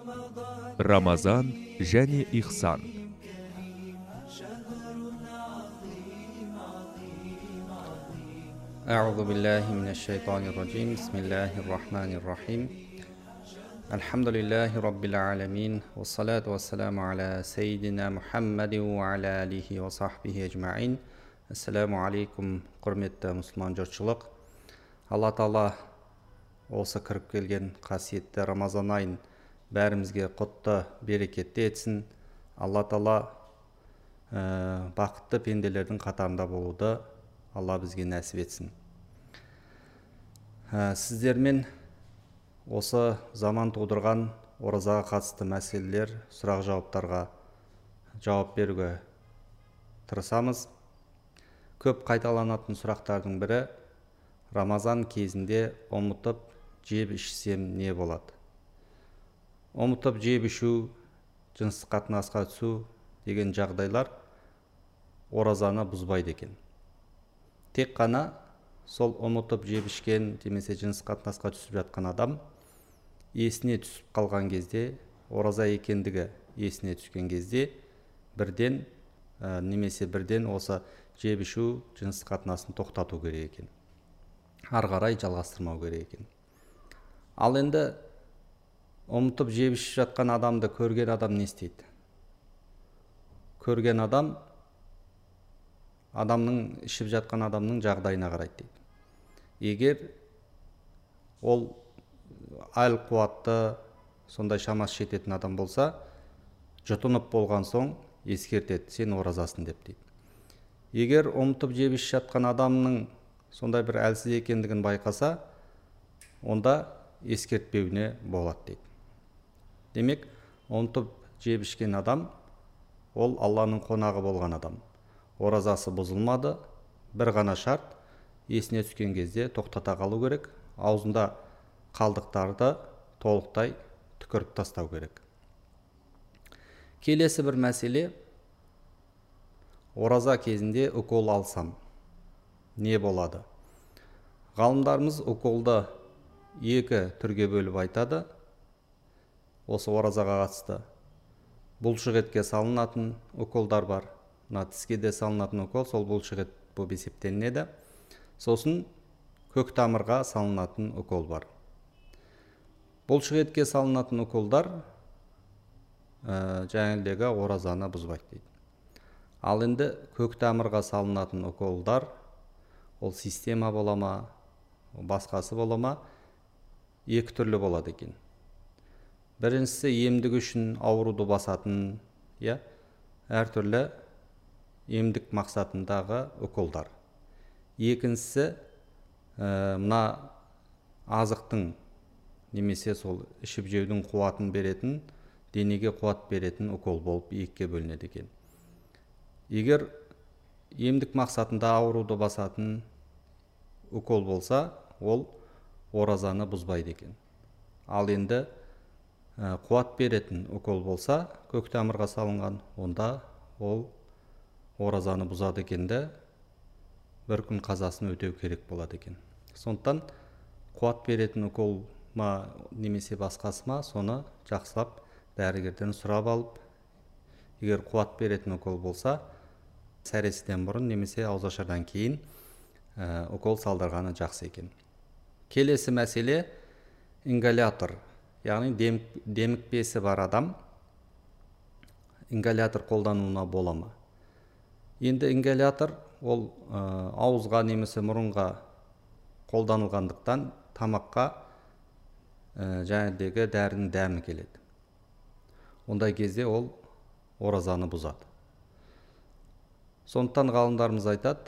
Рамазан және Ихсан. أعوذ بالله من الشيطان الرجيم بسم الله الرحمن الرحيم الحمد لله رب العالمين والصلاة والسلام على سيدنا محمد وعلى آله وصحبه أجمعين. Ассаламу алейкум, құрметті мұсылман жұртшылық. Алла Тағала осы кіріп келген қасиетті Рамазан айын бәрімізге құтты, берекетті етсін. Алла Тағала бақытты пенделердің қатарында болуды Алла бізге нәсіп етсін. Сіздермен осы заман тудырған оразаға қатысты мәселелер, сұрақ жауаптарға жауап беруге тырысамыз. Көп қайталанатын сұрақтардың бірі: Рамазан кезінде ұмытып жеп ішсем не болады? Ұмытып жеп ішу, жыныстық қатынасқа түсу деген жағдайлар оразаны бұзбайды екен. Тек қана сол ұмытып жеп ішкен немесе жыныстық қатынасқа түсіп жатқан адам есіне түсіп қалған кезде, ораза екендігі есіне түскен кезде бірден осы жеп ішу, жыныстық қатынасын тоқтату керек екен. Ары қарай жалғастырмау керек екен. Ал енді ұмытып жеп ішіп жатқан адамды көрген адам не істейді? Көрген адамның ішіп жатқан адамның жағдайына қарайды дейді. Егер ол айл қуатты, сондай шамасы жететін адам болса, жұтынып болған соң ескертеді: сен оразасың деп дейді. Егер ұмытып жеп ішіп жатқан адамның сондай бір әлсіз екендігін байқаса, онда ескертпеуіне болады дейді. Демек, ұмытып жеп ішкен адам ол Алланың қонағы болған адам. Оразасы бұзылмады, бір ғана шарт: есіне түскен кезде тоқтата қалу керек, аузында қалдықтарды толықтай түкіріп тастау керек. Келесі бір мәселе: ораза кезінде укол алсам не болады? Ғалымдарымыз уколды екі түрге бөліп айтады. Осы оразаға қатысты бұлшық етке салынатын уколдар бар. Тіске де салынатын укол, сол бұлшық ет болып есептелінеді. Сосын көк тамырға салынатын укол бар. Бұлшық етке салынатын уколдар жаңағыдегі оразаны бұзбайды дейді. Ал енді көк тамырға салынатын уколдар, ол система бола ма, басқасы бола ма, екі түрлі болады екен. Біріншісі емдік үшін ауруды басатын, әртүрлі емдік мақсатындағы уколдар. Екіншісі мына азықтың немесе сол ішіп жеудің қуатын беретін, денеге қуат беретін укол болып екіге бөлінеді екен. Егер емдік мақсатында ауруды басатын укол болса, ол оразаны бұзбайды екен. Ал енді қуат беретін укол болса, көк тамырға салынған, онда ол оразаны бұзады екенді, бір күн қазасын өтеу керек болады екен. Сондықтан қуат беретін укол ма немесе басқасы ма, соны жақсылап дәрігерден сұрап алып, егер қуат беретін укол болса, сәресіден бұрын немесе ауызашардан кейін укол салдырғаны жақсы екен. Келесі мәселе ингалятор, яғни демікпесі бар адам ингалятор қолдануына бола ма? Енді ингалятор ол ауызға немесе мұрынға қолданылғандықтан тамаққа жаңағыдегі дәрінің дәмі келеді. Ондай кезде ол оразаны бұзады. Сондықтан ғалымдарымыз айтады,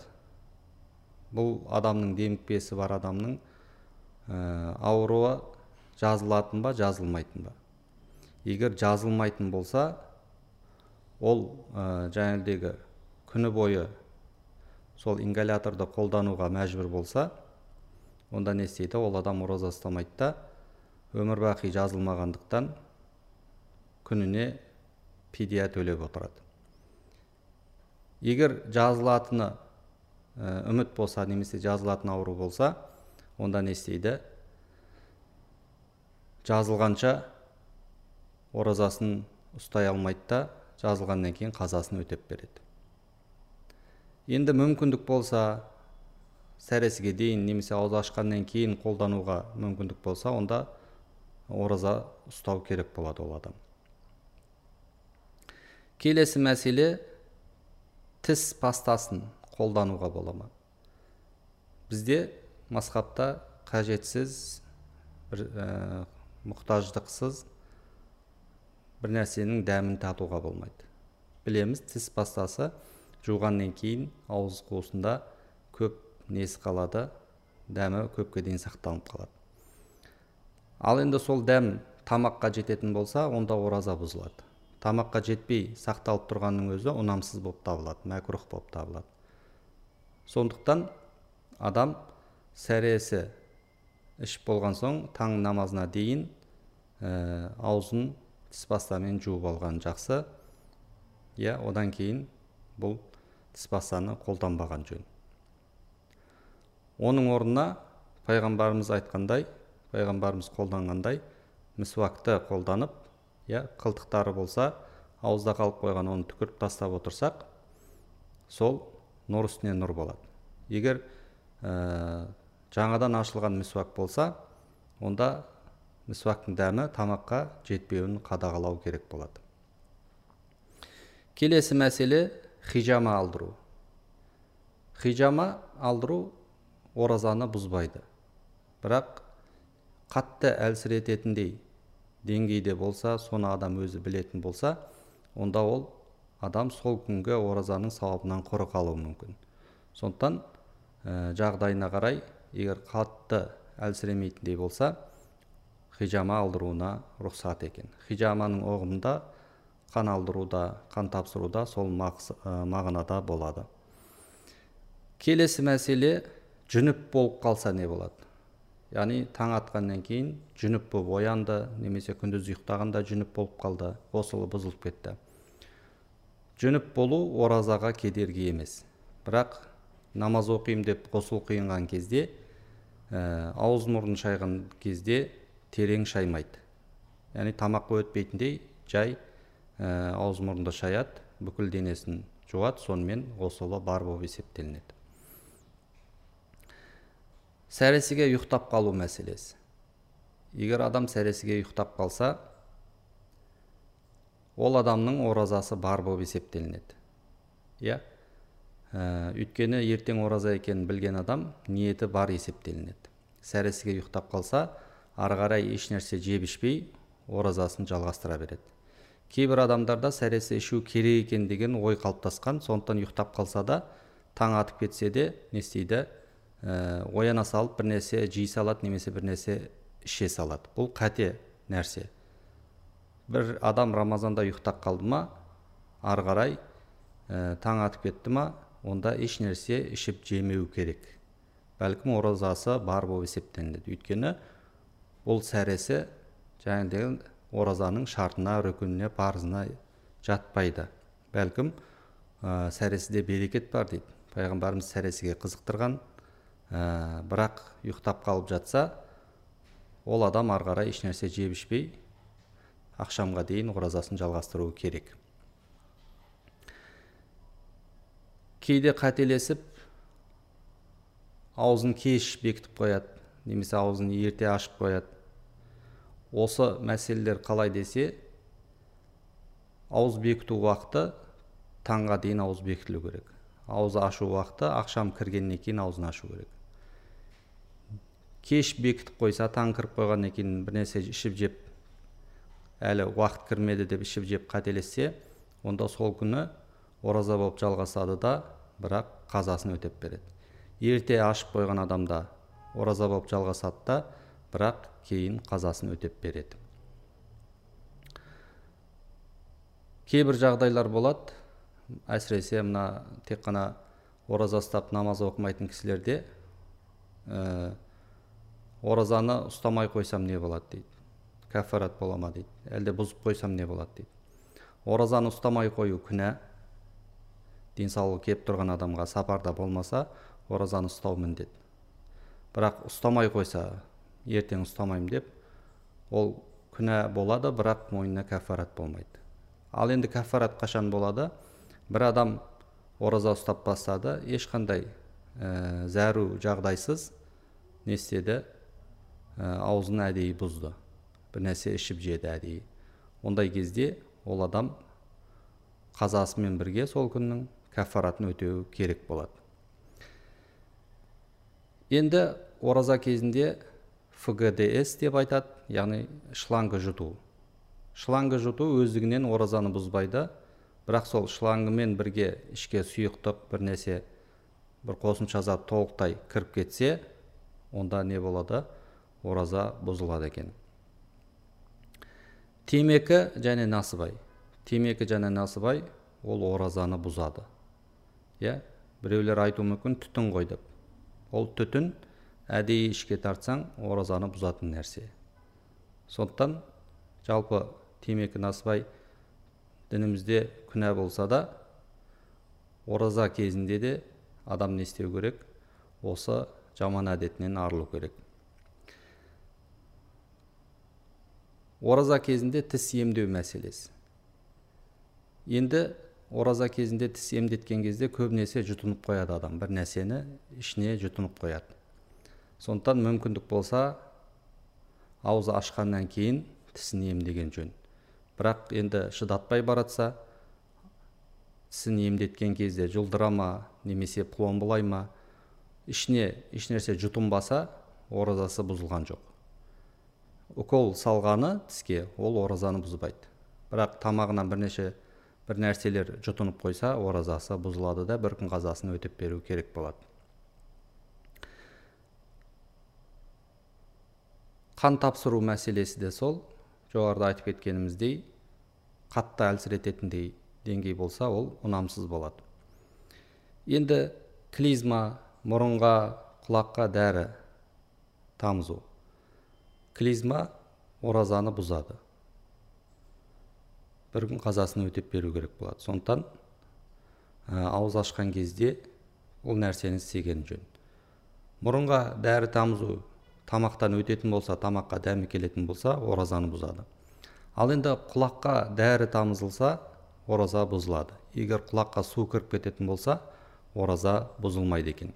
бұл адамның, демікпесі бар адамның ауруы жазылатын ба, жазылмайтын ба? Егер жазылмайтын болса, ол жаңағыдегі күні бойы сол ингаляторды қолдануға мәжбүр болса, онда не істейді? Ол адам ораза ұстамайды да, өмір бақи жазылмағандықтан күніне фидия төлеп отырады. Егер жазылатыны үміт болса, немесе жазылатын ауру болса, онда не істейді? Жазылғанша оразасын ұстай алмайды да жазылғаннан кейін қазасын өтеп береді. Енді мүмкіндік болса, сәресіге дейін немесе ауыз ашқаннан кейін қолдануға мүмкіндік болса, онда ораза ұстау керек болады ол адам. Келесі мәселе, тіс пастасын қолдануға бола ма? Бізде мазхабта қажетсіз, мұқтаждықсыз бір нәрсенің дәмін татуға болмайды. Білеміз, тіс пастасы жуғаннан кейін ауыз қуысында көп несі қалады, дәмі көпке дейін сақталып қалады. Ал енді сол дәм тамаққа жететін болса, онда ораза бұзылады. Тамаққа жетпей сақталып тұрғанның өзі ұнамсыз болып табылады, мәкрух болып табылады. Сондықтан адам сәресі ішіп болған соң таң намазына дейін аузын тіс пастамен жуып алған жақсы. Одан кейін бұл тіс пастаны қолданбаған жөн. Оның орнына пайғамбарымыз айтқандай, пайғамбарымыз қолданғандай, мисуакты қолданып, қылтықтары болса, ауызда қалып қойған оны түкіріп тастап отырсақ, сол нұр үстіне нұр болады. Егер жаңадан ашылған мисуак болса, онда мисуактың дәмі тамаққа жетпеуін қадағалау керек болады. Келесі мәселе, хижама алдыру. Хижама алдыру оразаны бұзбайды. Бірақ қатты әлсірететіндей деңгейде болса, соны адам өзі білетін болса, онда ол адам сол күнгі оразаның сауабынан құр қалуы мүмкін. Сондықтан жағдайына қарай, егер қатты әлсіремейтіндей болса, хижама алдыруына рұқсат екен. Хижаманың ұғымында қан алдыруда, қан тапсыруда сол мағынада болады. Келесі мәселе, жүніп болып қалса не болады? Яғни таң атқаннан кейін жүніп болып оянды, немесе күндіз ұйықтағанда жүніп болып қалды, ғұсылы бұзылып кетті. Жүніп болу оразаға кедергі емес. Бірақ намаз оқимын деп ғұсыл қиынған кезде, ауыз мұрнын шайған кезде терең шаймайды. Яғни тамаққа өтпейтіндей жай ауыз мұрнды шаяды, бүкіл денесін жуады, сонымен ғұсылы бар болып есептелінеді. Сәресіге ұйықтап қалу мәселесі. Егер адам сәресіге ұйықтап қалса, ол адамның оразасы бар болып есептелінеді. Өйткені ертең ораза екенін білген адам ниеті бар есептелінеді. Сәресіге ұйықтап қалса, ары қарай еш нәрсе жеп ішпей оразасын жалғастыра береді. Кейбір адамдарда сәресі ішу керек екен деген ой қалыптасқан, сондықтан ұйықтап қалса да, таң атып кетсе де, не істейді? Ояна салып бір нәрсе жей салады, немесе бір нәрсе іше салады. Бұл қате нәрсе. Бір адам Рамазанда ұйықтап қалды ма, ары қарай таң атып кетті ма, онда еш нәрсе ішіп жемеу керек. Бәлкім оразасы бар болып есептелінеді. Өйткені бұл сәресі жаңағы оразаның шартына, рүкініне, парызына жатпайды. Бәлкім сәресіде берекет бар дейді. Пайғамбарымыз сәресіге қызықтырған, бірақ ұйықтап қалып жатса, ол адам ары қарай еш нәрсе жеп ішпей ақшамға дейін оразасын жалғастыруы керек. Кейде қателесіп аузын кеш бекітіп қояды, немесе аузын ерте ашып қояды. Осы мәселелер қалай десе, ауыз бекіту уақыты таңға дейін ауыз бекітілу керек. Ауыз ашу уақыты ақшам кіргеннен кейін аузын ашу керек. Кеш бекітіп қойса, таң кіріп қойғаннан кейін бір нәрсе ішіп жеп, әлі уақыт кірмеді деп ішіп жеп қателессе, онда сол күні ораза болып жалғасады да, бірақ қазасын өтеп береді. Ерте ашып қойған адамда ораза болып жалғасады да, бірақ кейін қазасын өтеп береді. Кейбір жағдайлар болады, әсіресе мына тек қана ораза ұстап намаз оқымайтын кісілерде оразаны ұстамай қойсам не болады дейді. Кәффарат бола ма дейді. Әлде бұзып қойсам не болады дейді. Оразаны ұстамай қою күнә. Денсаулығы кеп тұрған адамға сапарда болмаса, оразаны ұстау міндет. Бірақ ұстамай қойса, ертең ұстамайым деп, ол күнә болады, бірақ мойнына кәффарат болмайды. Ал енді кәффарат қашан болады? Бір адам ораза ұстап бастады, ешқандай зәру жағдайсыз не істеді? Аузын әдейі бұзды, бір нәрсе ішіп жеді әдейі. Ондай кезде ол адам қазасымен бірге сол күннің кәффаратын өтеу керек болады. Енді ораза кезінде ФГДС деп айтады, яғни шлангы жұту. Шлангы жұту өздігінен оразаны бұзбайды, бірақ сол шлангымен бірге ішке сұйықтық бір нәрсе, бір қосымша зат толықтай кіріп кетсе, онда не болады? Ораза бұзылады екен. Темекі және насыбай. Темекі және насыбай ол оразаны бұзады. Біреулер айту мүмкін түтін ғой деп. Ол түтін әдейі ішке тартсаң оразаны бұзатын нәрсе. Сондықтан жалпы темекі, насыбай дінімізде күнә болса да, ораза кезінде де адам не істеу керек? Осы жаман әдетінен арылу керек. Ораза кезінде тіс емдеу мәселесі. Енді ораза кезінде тіс емдеткен кезде көбінесе жұтынып қояды адам, бір нәрсені ішіне жұтынып қояды. Сондықтан мүмкіндік болса, аузы ашқаннан кейін тісін емдеген жөн. Бірақ енді шыдатпай баратса, тісін емдеткен кезде жұлдыра ма, немесе пломбылай ма, ішіне ешнәрсе жұтынбаса, оразасы бұзылған жоқ. Укол салғаны тіске, ол оразаны бұзбайды. Бірақ тамағынан бір нәрселер жұтынып қойса, оразасы бұзылады да бір күн қазасын өтеп беру керек болады. Қан тапсыру мәселесі де сол, жоғарыда айтып кеткеніміздей, қатты әлсірететіндей деңгей болса, ол ұнамсыз болады. Енді клизма, мұрынға, құлаққа дәрі тамызу. Клизма оразаны бұзады. Бір күн қазасын өтеп беру керек болады. Сондықтан ауыз ашқан кезде ол нәрсені істеген жөн. Мұрынға дәрі тамызу тамақтан өтетін болса, тамаққа дәмі келетін болса, оразаны бұзады. Ал енді құлаққа дәрі тамызылса, ораза бұзылады. Егер құлаққа су кіріп кететін болса, ораза бұзылмайды екен.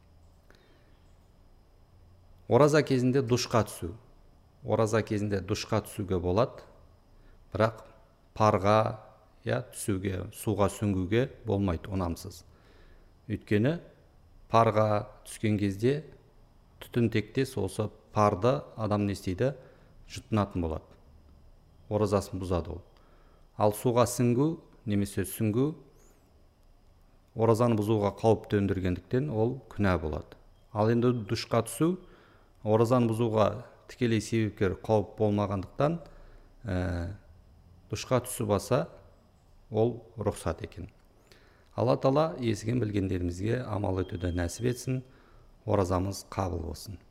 Ораза кезінде душқа түсу. Ораза кезінде душқа түсуге болады, бірақ парға, түсуге, суға сүңгуге болмайды, ұнамсыз. Өйткені парға түскен кезде түтін тектес осы парды адам не істейді? Жұтынатын болады. Оразасын бұзады ол. Ал суға сүңгу, немесе сүңгу, оразаны бұзуға қауіп төндіргендіктен ол күнә болады. Ал енді душқа түсу, оразаны бұзуға тікелей себепкер қауіп болмағандықтан, душқа түсу баса, ол рұқсат екен. Алла Тағала естіген білгендерімізге амал етуді нәсіп етсін, оразамыз қабыл болсын.